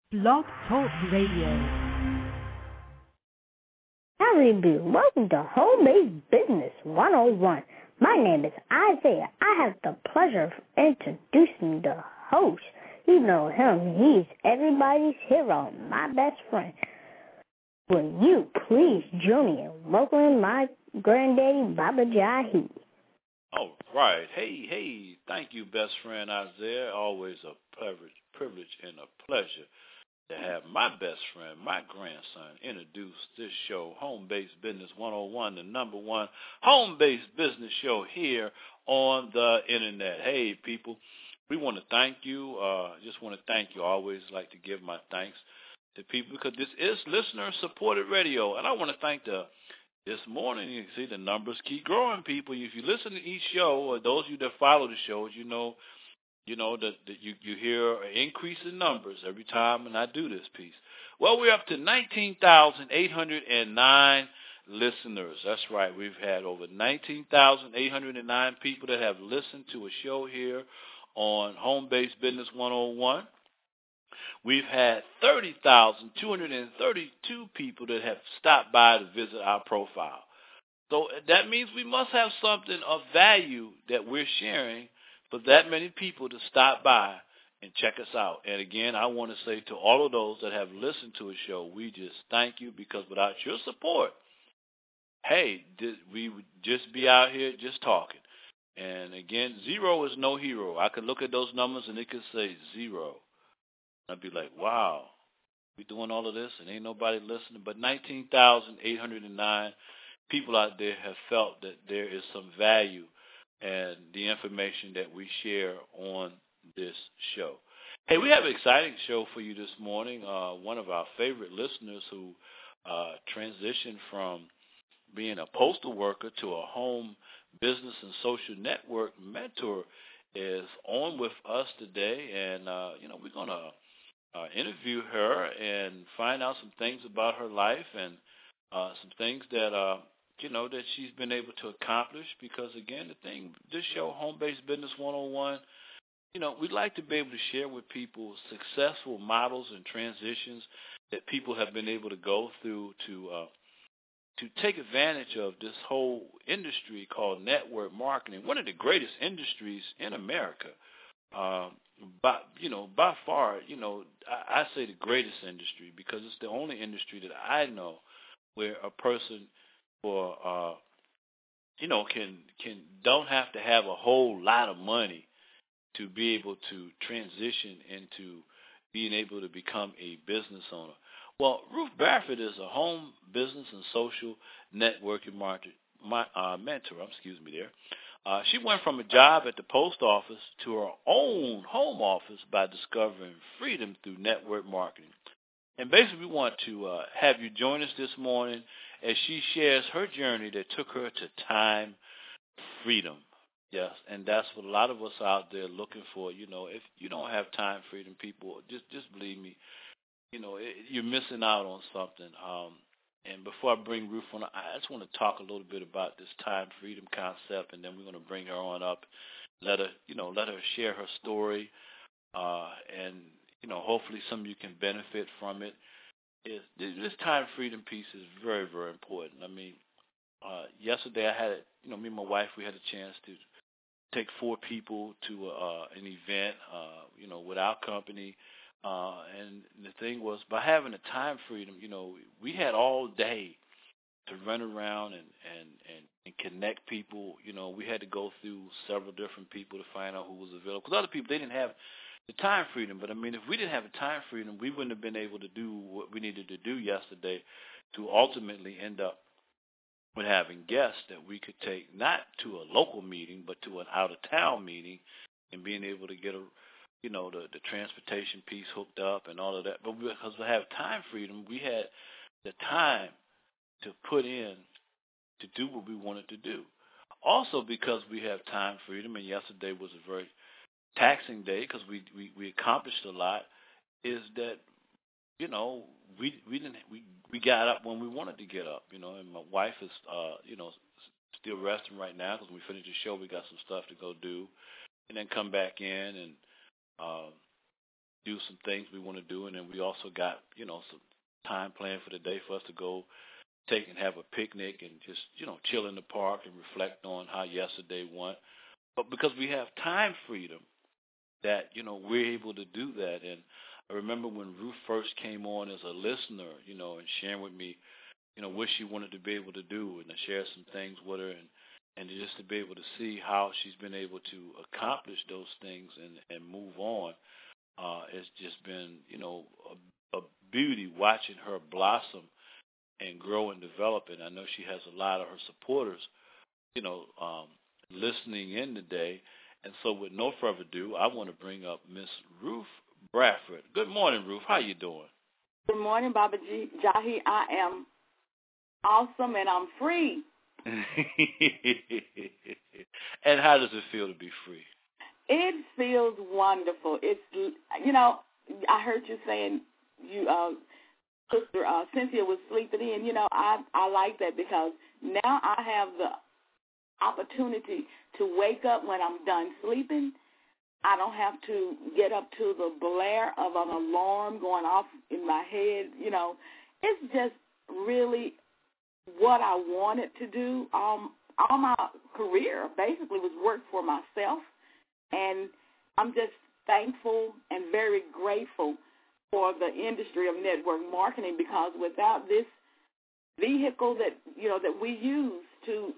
Blog Talk Radio. Howdy, welcome to Home-Based Business 101. My name is Isaiah. I have the pleasure of introducing the host. You know him. He's everybody's hero, my best friend. Will you please join me in welcoming my granddaddy, Baba Jahi? All right. Hey, thank you, best friend Isaiah. Always a privilege and a pleasure to have my best friend, my grandson, introduce this show, Home-Based Business 101, the number one home-based business show here on the internet. Hey, people, we want to thank you. Just want to thank you. I always like to give my thanks to people because this is listener-supported radio, and I want to thank this morning, you can see the numbers keep growing, people. If you listen to each show, or those of you that follow the shows, you know that you hear an increase in numbers every time, and I do this piece. Well, we're up to 19,809 listeners. That's right. We've had over 19,809 people that have listened to a show here on Home-Based Business 101. We've had 30,232 people that have stopped by to visit our profile. So that means we must have something of value that we're sharing for that many people to stop by and check us out. And again, I want to say to all of those that have listened to a show, we just thank you, because without your support, hey, we would just be out here just talking. And again, zero is no hero. I could look at those numbers and it could say zero. I'd be like, wow, we doing all of this and ain't nobody listening. But 19,809 people out there have felt that there is some value and the information that we share on this show. Hey, we have an exciting show for you this morning. One of our favorite listeners who transitioned from being a postal worker to a home business and social network mentor is on with us today. And, we're going to interview her and find out some things about her life and some things that that she's been able to accomplish, because, again, this show, Home-Based Business 101, we'd like to be able to share with people successful models and transitions that people have been able to go through to take advantage of this whole industry called network marketing, one of the greatest industries in America. By far, I say the greatest industry, because it's the only industry that I know where a person don't have to have a whole lot of money to be able to transition into being able to become a business owner. Well, Ruth Barrett is a home business and social networking mentor. She went from a job at the post office to her own home office by discovering freedom through network marketing. And basically, we want to have you join us this morning as she shares her journey that took her to time freedom. Yes, and that's what a lot of us out there looking for. If you don't have time freedom, people, just believe me, you're missing out on something. And before I bring Ruth on, I just want to talk a little bit about this time freedom concept, and then we're going to bring her on up, let her share her story, and hopefully some of you can benefit from it. This time freedom piece is very, very important. I mean, yesterday I had, me and my wife, we had a chance to take 4 people to an event, with our company. And the thing was, by having the time freedom, we had all day to run around and connect people. We had to go through several different people to find out who was available. Because other people, they didn't have the time freedom. But, I mean, if we didn't have the time freedom, we wouldn't have been able to do what we needed to do yesterday to ultimately end up with having guests that we could take not to a local meeting but to an out-of-town meeting, and being able to get the transportation piece hooked up and all of that. But because we have time freedom, we had the time to put in to do what we wanted to do. Also, because we have time freedom, and yesterday was a very taxing day because we accomplished a lot, is that we got up when we wanted to get up, and my wife is still resting right now because when we finish the show, we got some stuff to go do, and then come back in and do some things we want to do, and then we also got, some time planned for the day for us to go take and have a picnic and just, chill in the park and reflect on how yesterday went. But because we have time freedom, that, we're able to do that. And I remember when Ruth first came on as a listener, and sharing with me, what she wanted to be able to do, and I shared some things with her, and just to be able to see how she's been able to accomplish those things and move on. It's just been, a beauty watching her blossom and grow and develop. And I know she has a lot of her supporters, listening in today. And so with no further ado, I want to bring up Miss Ruth Bradford. Good morning, Ruth. How you doing? Good morning, Baba Jahi. I am awesome, and I'm free. And how does it feel to be free? It feels wonderful. It's, I heard you saying Sister Cynthia was sleeping in. I like that because now I have the opportunity to wake up when I'm done sleeping. I don't have to get up to the blare of an alarm going off in my head. It's just really what I wanted to do. All my career basically was work for myself, and I'm just thankful and very grateful for the industry of network marketing, because without this vehicle that we use to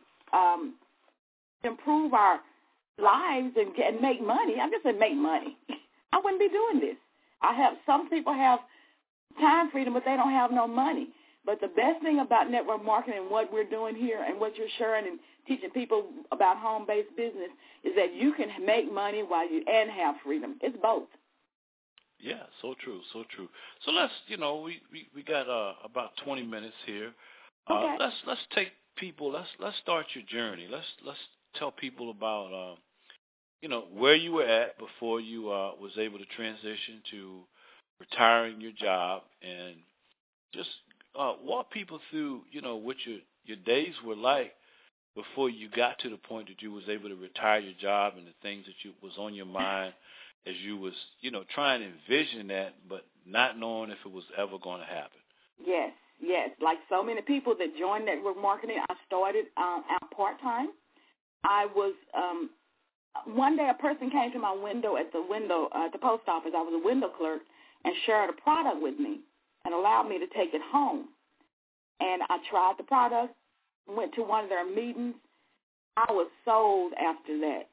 improve our lives and make money, I just said make money, I wouldn't be doing this. Some people have time freedom, but they don't have no money. But the best thing about network marketing and what we're doing here and what you're sharing and teaching people about home-based business is that you can make money and have freedom. It's both. Yeah, so true, so true. So let's, we got about 20 minutes here. Okay. Let's take people. Let's start your journey. Let's tell people about where you were at before you was able to transition to retiring your job, and just walk people through, what your days were like before you got to the point that you was able to retire your job, and the things that was on your mind as you was, trying to envision that, but not knowing if it was ever going to happen. Yes. Like so many people that joined network marketing, I started out part-time. I was, one day a person came to my window at the post office. I was a window clerk, and shared a product with me and allowed me to take it home. And I tried the product, went to one of their meetings. I was sold after that.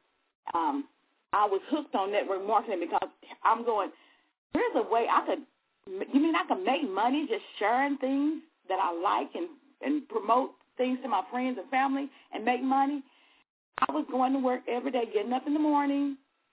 I was hooked on network marketing because I'm going, here's a way I could make money just sharing things that I like and promote things to my friends and family and make money. I was going to work every day, getting up in the morning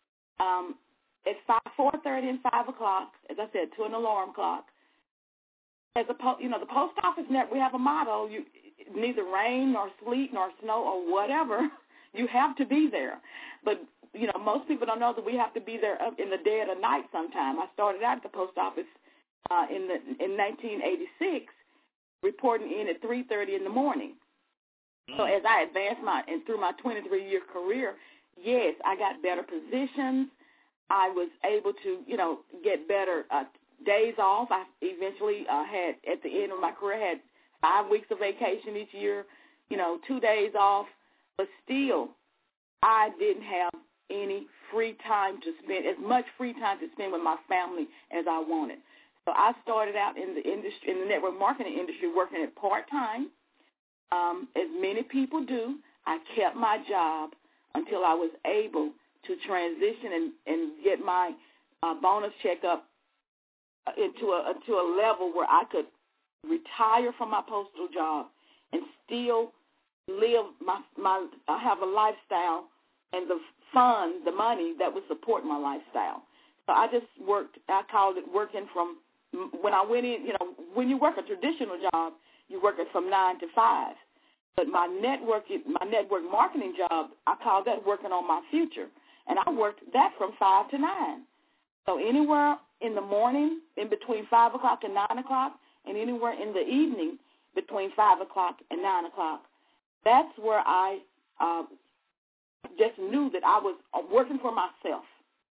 at 4:30 and 5 o'clock, as I said, to an alarm clock. The post office net, we have a motto: neither rain nor sleet nor snow or whatever, you have to be there. But most people don't know that we have to be there in the dead of night sometime. I started out at the post office in 1986, reporting in at 3:30 in the morning. So as I advanced through my 23-year career, yes, I got better positions. I was able to, get better days off. I eventually had, at the end of my career, had 5 weeks of vacation each year, 2 days off. But still, I didn't have any free time to spend, as much free time to spend with my family as I wanted. So I started out in the industry, in the network marketing industry, working at part-time. As many people do, I kept my job until I was able to transition and get my bonus check up into a level where I could retire from my postal job and still live have a lifestyle and the money that would support my lifestyle. So I just worked. I called it working from when I went in. When you work a traditional job, you work it from 9 to 5. But my network marketing job, I call that working on my future. And I worked that from 5 to 9. So anywhere in the morning, in between 5 o'clock and 9 o'clock, and anywhere in the evening between 5 o'clock and 9 o'clock, that's where I just knew that I was working for myself.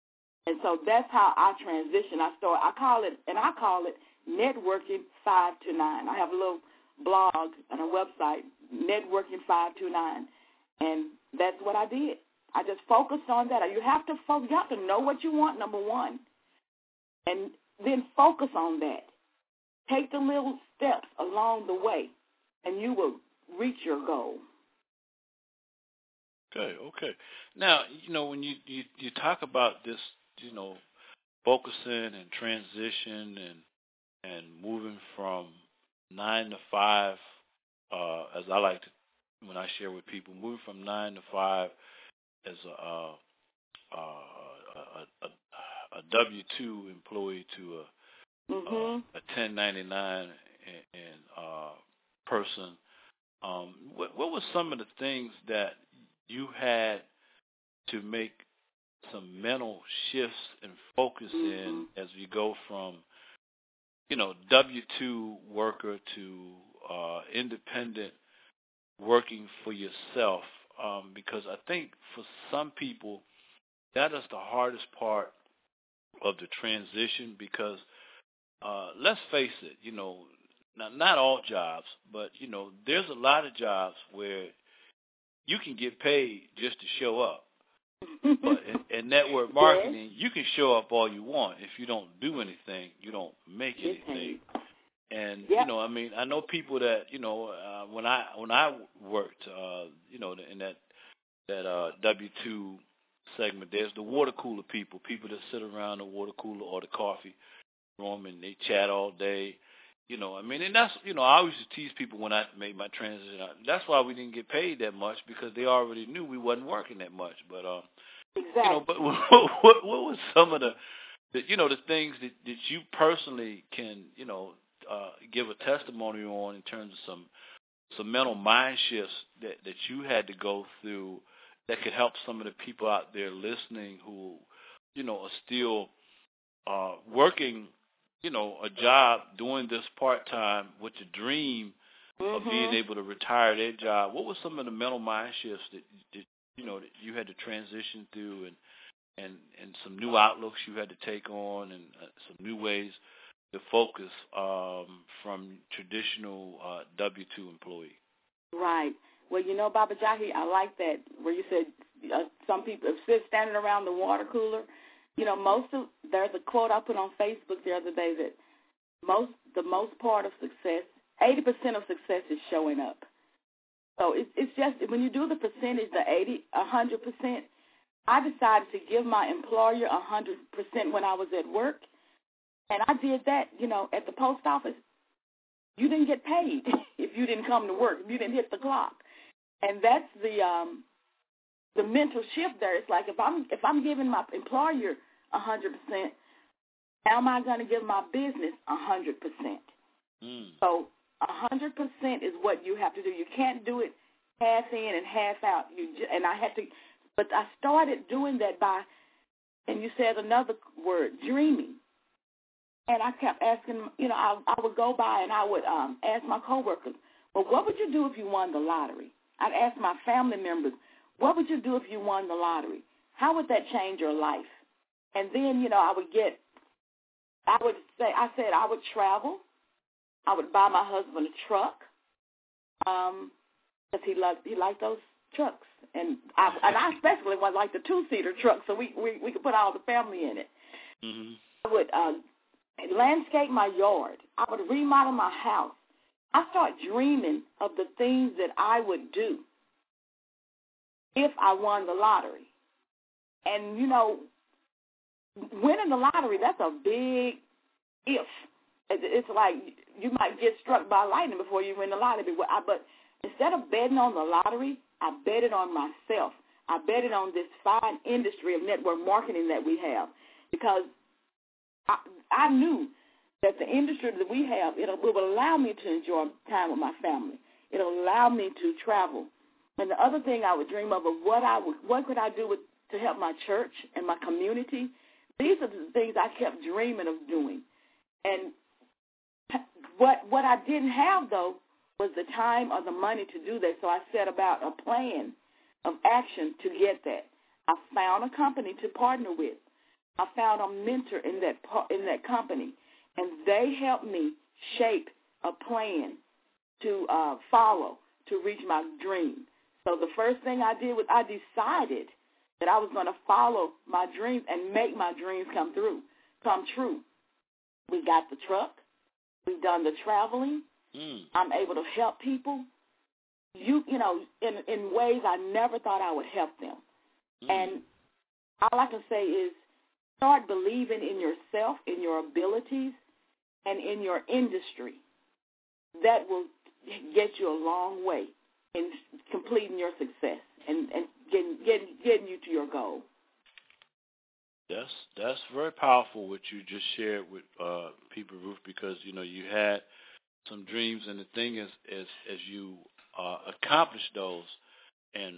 And so that's how I transition. I call it Networking 5 to 9. I have a little blog and a website, Networking 5 to 9, and that's what I did. I just focused on that. You have to know what you want, number one, and then focus on that. Take the little steps along the way, and you will reach your goal. Okay. Now, when you talk about this, focusing and transition and moving from 9 to 5, as I like to, when I share with people, moving from 9 to 5 as a W-2 employee to a 1099 person. What were some of the things that you had to make some mental shifts and focus in as we go from, W-2 worker to independent working for yourself? Because I think for some people, that is the hardest part of the transition because, let's face it, not all jobs, but, there's a lot of jobs where you can get paid just to show up. But in network marketing, you can show up all you want. If you don't do anything, you don't make anything. And, I know people that, when I worked, in that W-2 segment, there's the water cooler people that sit around the water cooler or the coffee room and they chat all day. And that's, I always used to tease people when I made my transition. That's why we didn't get paid that much because they already knew we wasn't working that much. But, exactly. But what was some of the things that you personally can, give a testimony on in terms of some mental mind shifts that you had to go through that could help some of the people out there listening who, are still working, a job, doing this part-time with the dream of being able to retire their job. What were some of the mental mind shifts that you had to transition through and some new outlooks you had to take on and some new ways to focus from traditional W-2 employee? Right. Well, Baba Jahi, I like that where you said some people sit standing around the water cooler. There's a quote I put on Facebook the other day that the most part of success, 80% of success is showing up. So it's just when you do the percentage, the 100%, I decided to give my employer 100% when I was at work, and I did that. At the post office, you didn't get paid if you didn't come to work, if you didn't hit the clock, and that's the mental shift there. It's like if I'm giving my employer 100%, how am I going to give my business 100%? So 100% is what you have to do. You can't do it half in and half out. But I started doing that by, and you said another word, dreaming. And I kept asking, I would go by and I would ask my coworkers, well, what would you do if you won the lottery? I'd ask my family members, what would you do if you won the lottery? How would that change your life? And then, I said I would travel. I would buy my husband a truck because he liked those trucks. And I especially would like the 2-seater truck so we could put all the family in it. Mm-hmm. I would landscape my yard. I would remodel my house. I start dreaming of the things that I would do if I won the lottery. And, winning the lottery, that's a big if. It's like you might get struck by lightning before you win the lottery. But instead of betting on the lottery, I betted on myself. I betted on this fine industry of network marketing that we have because I knew that the industry that we have, it will allow me to enjoy time with my family. It'll allow me to travel. And the other thing I would dream of what could I do to help my church and my community. These are the things I kept dreaming of doing. And what I didn't have, though, was the time or the money to do that. So I set about a plan of action to get that. I found a company to partner with. I found a mentor in that company, and they helped me shape a plan to follow to reach my dream. So the first thing I did was I decided that I was going to follow my dreams and make my dreams come true. We got the truck. We've done the traveling. I'm able to help people, in ways I never thought I would help them. And all I can say is start believing in yourself, in your abilities, and in your industry. That will get you a long way in completing your success and getting you to your goal. That's very powerful what you just shared with people, Ruth, because you had some dreams, and the thing is as you accomplish those and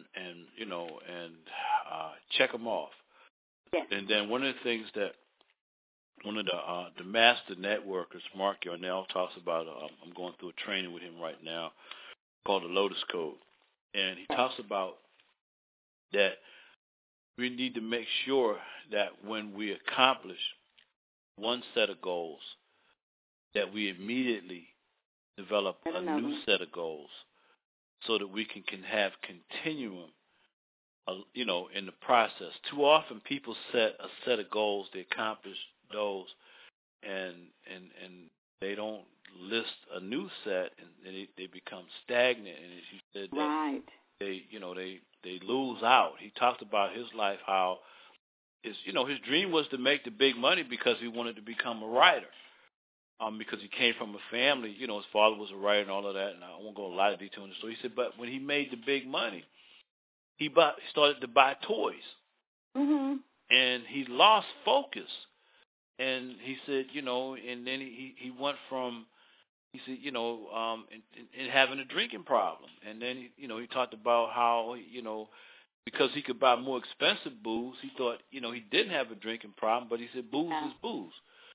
check them off. Yes. And then one of the things that one of the master networkers, Mark Yarnell, talks about, I'm going through a training with him right now called the Lotus Code, and he talks about that we need to make sure that when we accomplish one set of goals, that we immediately develop a new set of goals so that we can have continuum, in the process. Too often people set a set of goals, they accomplish those, and they don't list a new set, and they become stagnant. And as you said, right, they lose out. He talked about his life, how his dream was to make the big money because he wanted to become a writer. Because he came from a family, his father was a writer and all of that, and I won't go into a lot of detail in the story. He said, but when he made the big money, he started to buy toys, and he lost focus. And he said, and then he went from, he said, and having a drinking problem. And then, he talked about how, because he could buy more expensive booze, he thought, he didn't have a drinking problem, but he said booze is booze.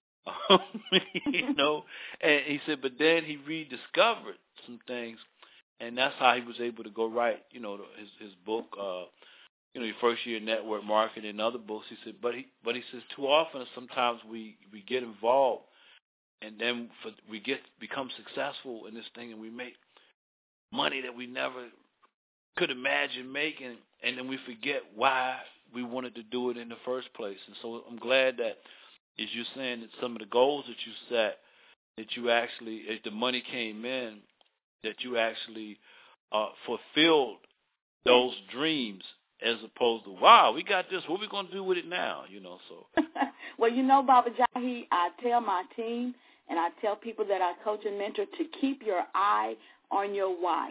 And he said, but then he rediscovered some things, and that's how he was able to go write, his book, your first year network marketing and other books. He said, but he says too often sometimes we get involved, and then we become successful in this thing, and we make money that we never could imagine making, and then we forget why we wanted to do it in the first place. And so I'm glad that, as you're saying, that some of the goals that you set, that you actually, as the money came in, that you actually fulfilled those dreams, as opposed to, wow, we got this, what are we going to do with it now? So. Well, Baba Jahi, I tell my team and I tell people that I coach and mentor to keep your eye on your why.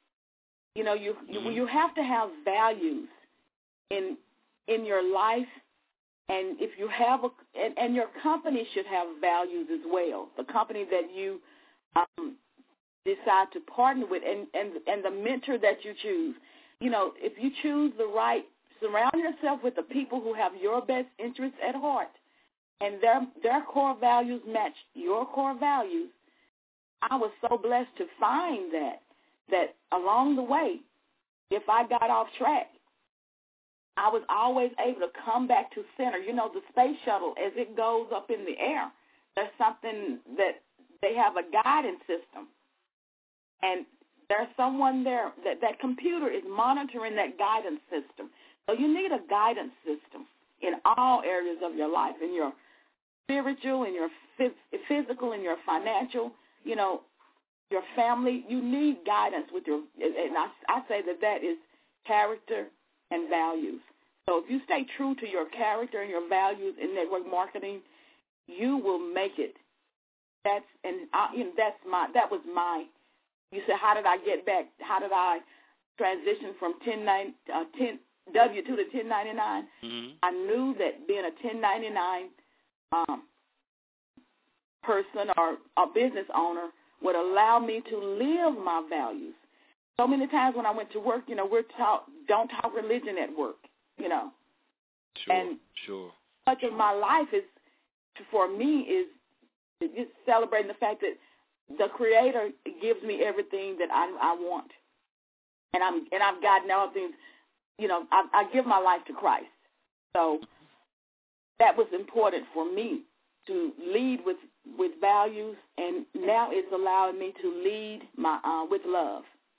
You have to have values in your life. And if you have and your company should have values as well. The company that you decide to partner with, and the mentor that you choose. If you choose surround yourself with the people who have your best interests at heart, and their core values match your core values. I was so blessed to find that along the way, if I got off track, I was always able to come back to center. The space shuttle, as it goes up in the air, there's something that they have a guidance system. And there's someone there, that computer is monitoring that guidance system. So you need a guidance system in all areas of your life, in your spiritual, in your physical, in your financial, your family. You need guidance with and I say that is character and values. So if you stay true to your character and your values in network marketing, you will make it. That was my. You said, how did I get back? How did I transition from W-2 to 1099? Mm-hmm. I knew that being a 1099 person or a business owner would allow me to live my values. So many times when I went to work, we're taught don't talk religion at work, Sure. Much of my life for me is celebrating the fact that the Creator gives me everything that I want, and I've gotten all things. I give my life to Christ. So that was important for me to lead with values, and now it's allowing me to lead with love.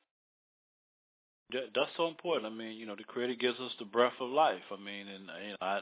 That's so important. I mean, the Creator gives us the breath of life. I mean, and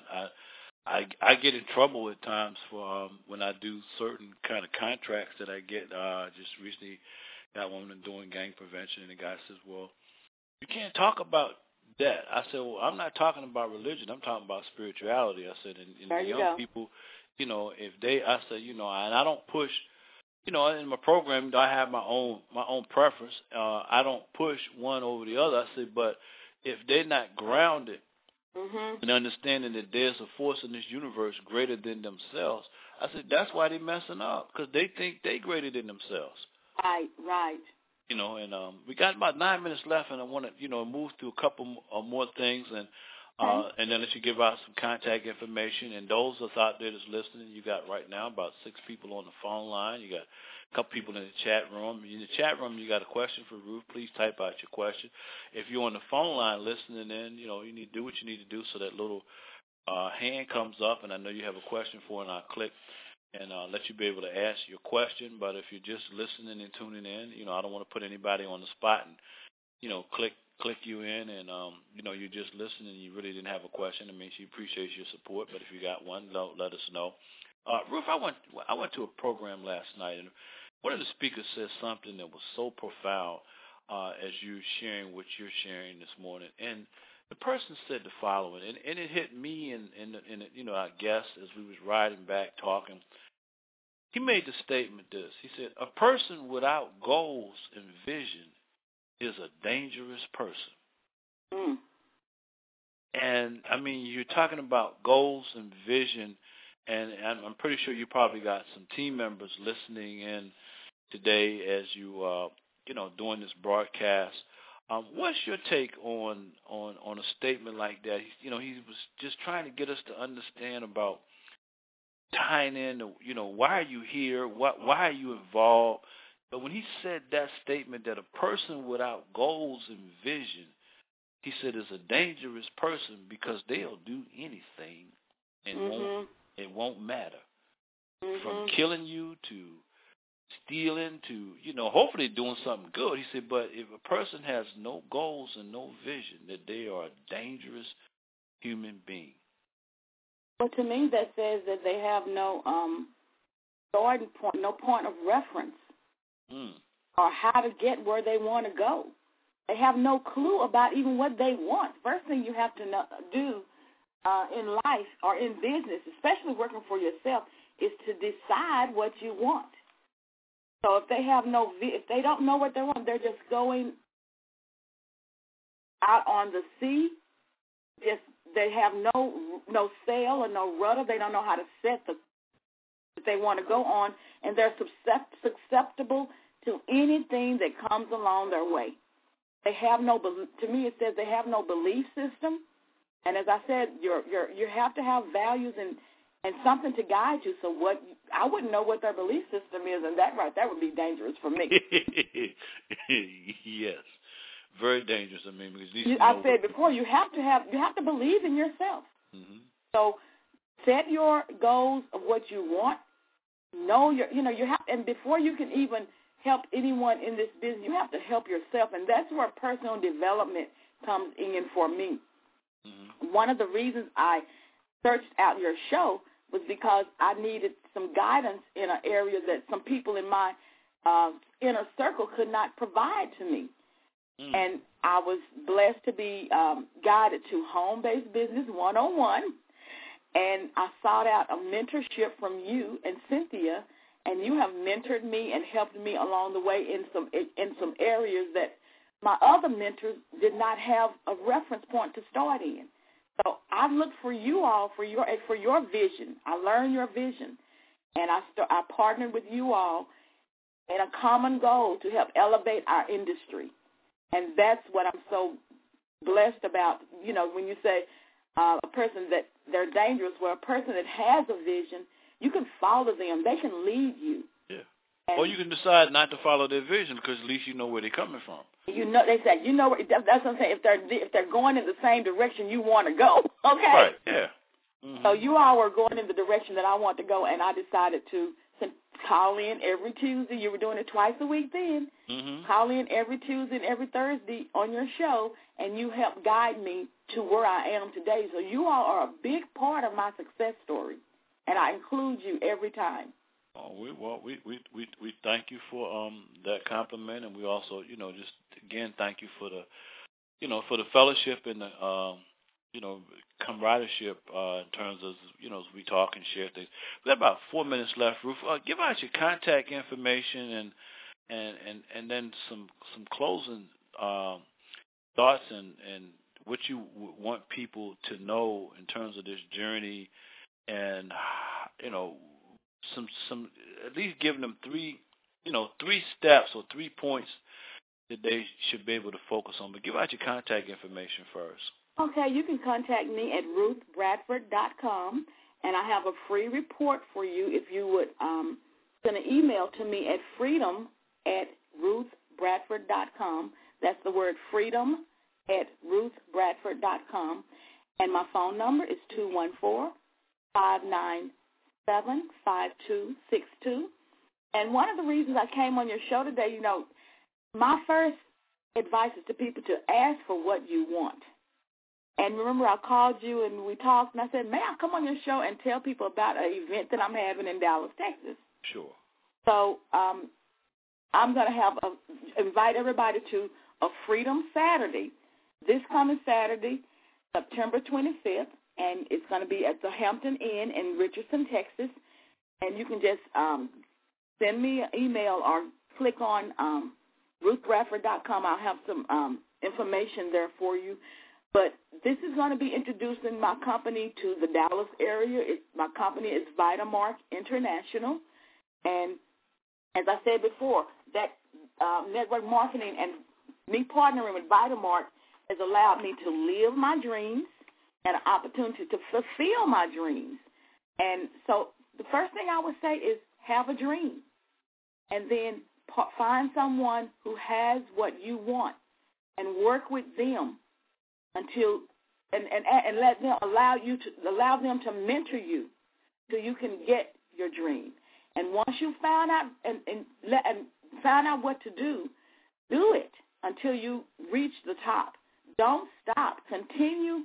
I get in trouble at times for when I do certain kind of contracts that I get. Just recently got one doing gang prevention, and the guy says, "Well, you can't talk about that." I said, "Well, I'm not talking about religion. I'm talking about spirituality." I said, and the young people, if they, I said, and I don't push. In my program, I have my own preference. I don't push one over the other. I said, but if they're not grounded and understanding that there's a force in this universe greater than themselves, I said that's why they're messing up, because they think they're greater than themselves. Right. And we got about 9 minutes left, and I want to move through a couple more things, and then let you give out some contact information. And those of us out there that's listening, you got right now about 6 people on the phone line. You got a couple people in the chat room. In the chat room, you got a question for Ruth. Please type out your question. If you're on the phone line listening in, you need to do what you need to do so that little hand comes up, and I know you have a question for it, and I'll click and let you be able to ask your question. But if you're just listening and tuning in, I don't want to put anybody on the spot and, click you in, and you're just listening and you really didn't have a question. I mean, she appreciates your support, but if you got one, let us know. Ruth, I went to a program last night, and one of the speakers said something that was so profound as you sharing what you're sharing this morning, and the person said the following, and it hit me and I guess as we was riding back talking. He made the statement this. He said, a person without goals and vision is a dangerous person. And, I mean, you're talking about goals and vision, and I'm pretty sure you probably got some team members listening in today as you, doing this broadcast. What's your take on a statement like that? He was just trying to get us to understand about tying in, why are you here? Why are you involved? But when he said that statement that a person without goals and vision, he said, is a dangerous person because they'll do anything and it won't matter. From killing you to stealing to, hopefully doing something good. He said, but if a person has no goals and no vision, that they are a dangerous human being. Well, to me, that says that they have no starting point, no point of reference. Or how to get where they want to go. They have no clue about even what they want. First thing you have to do in life or in business, especially working for yourself, is to decide what you want. So if they don't know what they want, they're just going out on the sea. They have no sail or no rudder. They don't know how to set that they want to go on, and they're susceptible to anything that comes along their way. They have to me it says they have no belief system, and as I said, you have to have values and something to guide you. So I wouldn't know what their belief system is, and that would be dangerous for me. Yes, very dangerous. I mean, because I said before, you have to believe in yourself. So set your goals of what you want. Know you have, and before you can even help anyone in this business, you have to help yourself, and that's where personal development comes in for me. One of the reasons I searched out your show was because I needed some guidance in an area that some people in my inner circle could not provide to me. And I was blessed to be guided to Home-Based Business 101, and I sought out a mentorship from you and Cynthia, and you have mentored me and helped me along the way in some areas that my other mentors did not have a reference point to start in. So I looked for you all for your vision. I learned your vision, and I partnered with you all in a common goal to help elevate our industry. And that's what I'm so blessed about. When you say a person that they're dangerous, well, a person that has a vision, you can follow them. They can lead you. Yeah. Or you can decide not to follow their vision because at least you know where they're coming from. They say, that's what I'm saying. If they're going in the same direction you want to go, okay. Right. Yeah. Mm-hmm. So you all were going in the direction that I want to go, and I decided to call in every Tuesday. You were doing it twice a week then. Mm-hmm. Call in every Tuesday and every Thursday on your show, and you helped guide me to where I am today. So you all are a big part of my success story, and I include you every time. Oh, we thank you for that compliment, and we also, just again thank you for the fellowship and the camaradereship in terms of as we talk and share things. We have about 4 minutes left, Ruth. Give out your contact information and then some closing thoughts and what you want people to know in terms of this journey, and some at least giving them three steps or 3 points that they should be able to focus on. But give out your contact information first. Okay, you can contact me at ruthbradford.com, and I have a free report for you if you would send an email to me at freedom@ruthbradford.com. That's the word freedom@ruthbradford.com. And my phone number is 214-597-5262. And one of the reasons I came on your show today, my first advice is to people to ask for what you want. And remember, I called you and we talked, and I said, may I come on your show and tell people about an event that I'm having in Dallas, Texas? Sure. So I'm going to invite everybody to a Freedom Saturday, this coming Saturday, September 25th, and it's going to be at the Hampton Inn in Richardson, Texas. And you can just send me an email or click on ruthbradford.com. I'll have some information there for you. But this is going to be introducing my company to the Dallas area. My company is Vitamark International. And as I said before, that network marketing and me partnering with Vitamark has allowed me to live my dreams and an opportunity to fulfill my dreams. And so the first thing I would say is have a dream, and then find someone who has what you want and work with them until and let them allow them to mentor you so you can get your dream. And once you found out and find out what to do it until you reach the top. Don't stop. Continue.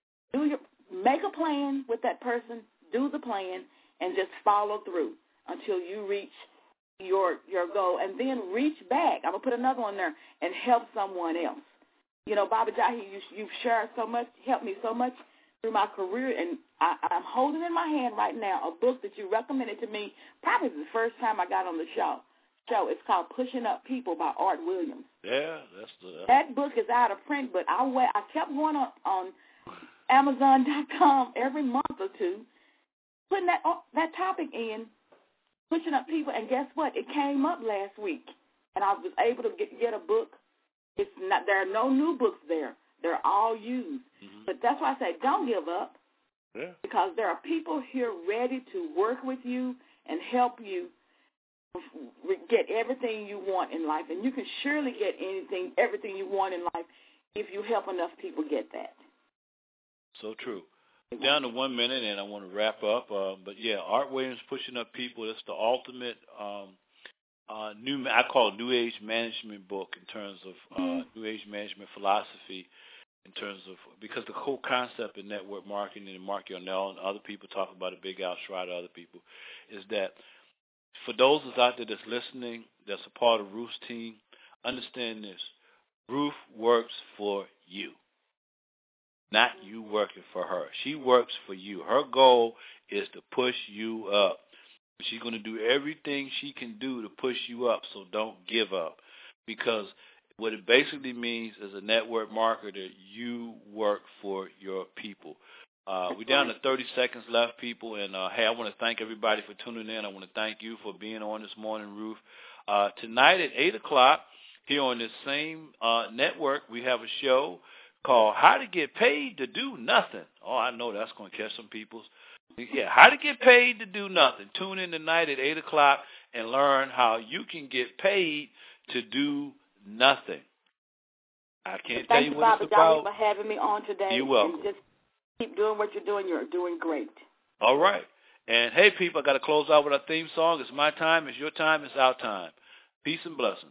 Make a plan with that person. Do the plan and just follow through until you reach your goal, and then reach back. I'm gonna put another one there and help someone else. Baba Jahi, you've shared so much, helped me so much through my career, and I'm holding in my hand right now a book that you recommended to me probably the first time I got on the show. It's called Pushing Up People by Art Williams. Yeah, that book is out of print, but I kept going on Amazon.com every month or two, putting that topic in, pushing up people, and guess what? It came up last week, and I was able to get a book. There are no new books there. They're all used. Mm-hmm. But that's why I say don't give up, because there are people here ready to work with you and help you get everything you want in life. And you can surely get everything you want in life if you help enough people get that. So true. Down to 1 minute, and I want to wrap up. But yeah, Art Williams, Pushing Up People. It's the ultimate I call it New Age management book in terms of New Age management philosophy, in terms of, because the whole concept in network marketing, and Mark Yarnell and other people talk about it, Big Al Schreider, other people, is that for those that's out there that's listening, that's a part of Ruth's team, understand this. Ruth works for you, not you working for her. She works for you. Her goal is to push you up. She's going to do everything she can do to push you up, so don't give up. Because what it basically means as a network marketer, you work for your people. We're down to 30 seconds left, people. And, hey, I want to thank everybody for tuning in. I want to thank you for being on this morning, Ruth. Tonight at 8 o'clock, here on this same network, we have a show called How to Get Paid to Do Nothing. Oh, I know that's going to catch some people's. Yeah, How to Get Paid to Do Nothing. Tune in tonight at 8 o'clock and learn how you can get paid to do nothing. I can't tell you what it's about. Thank you, Baba Jahi, for having me on today. You're welcome. Keep doing what you're doing. You're doing great. All right. And, hey, people, I got to close out with our theme song. It's my time. It's your time. It's our time. Peace and blessings.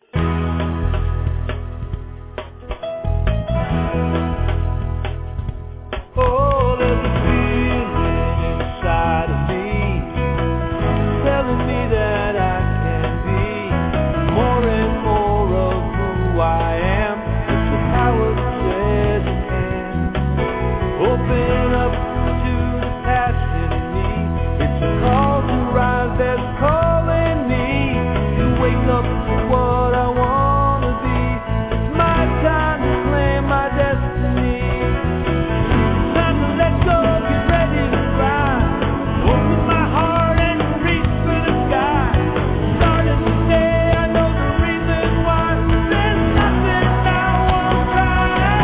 Oh, there's a feeling inside of me telling me that I can be more and more of who I am. It's the power that says I can. Open up to the passion in me. It's a call to rise. There's a call in me to wake up to what I want to be. It's my time to claim my destiny. Time to let go, get ready to fly. Open my heart and reach for the sky. Starting today, I know the reason why. There's nothing I won't try.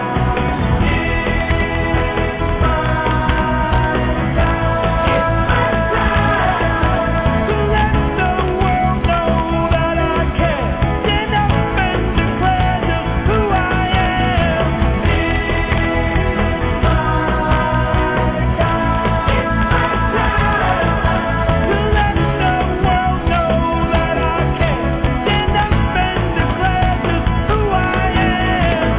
It's my time. To let the world know that I can stand up and declare just who I am. It's my to let the world know that I can stand up and declare just who I am.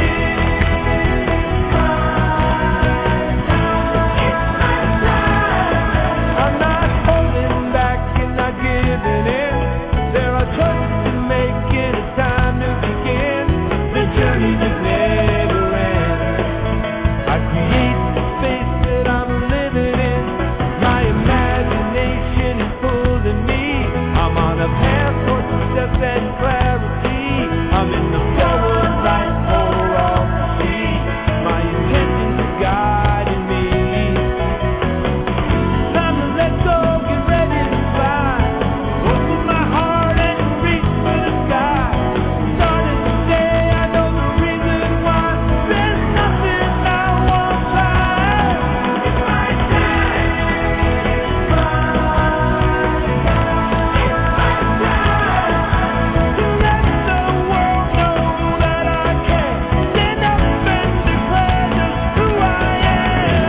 I'm not holding back and not giving in. There are choices to make and it's time to begin. The journey just never ends. I create the space that I'm living in. My imagination is pulling me. I'm on a path for success and clarity. I'm in the forward light for all to see. My intentions are guiding me. Time to let go, get ready to fly. Open my heart and reach for the sky. Starting today, I know the reason why. There's nothing I won't try. It's my time. It's my time. To let the world know that I can stand up and declare just who I am.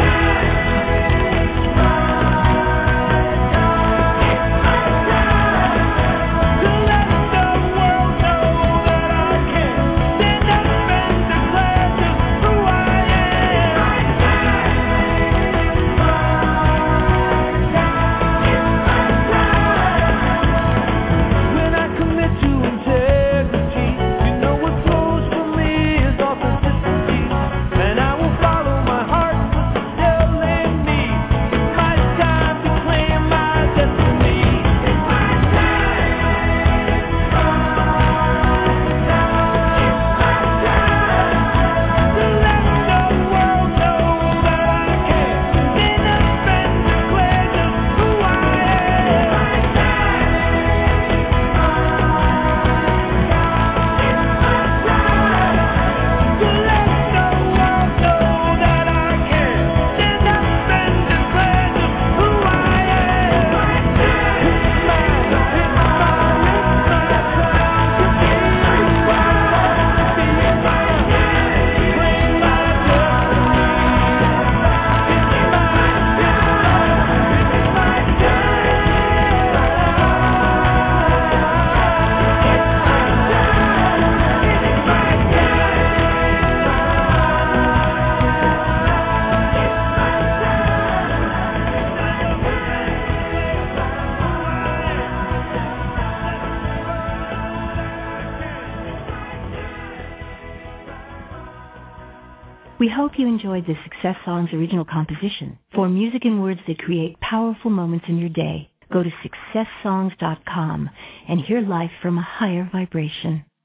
To let the world know that I can stand up and declare just who I am. When I commit to integrity, you know what flows from me is authenticity. And I will follow my heart, what's telling me. It's my time to claim my destiny. It's my time. To let the world know that I can stand up and declare just who I am. To let the world know that I can stand up and declare just who I am. We hope you enjoyed the Success Songs original composition. For music and words that create powerful moments in your day, go to successsongs.com and hear life from a higher vibration.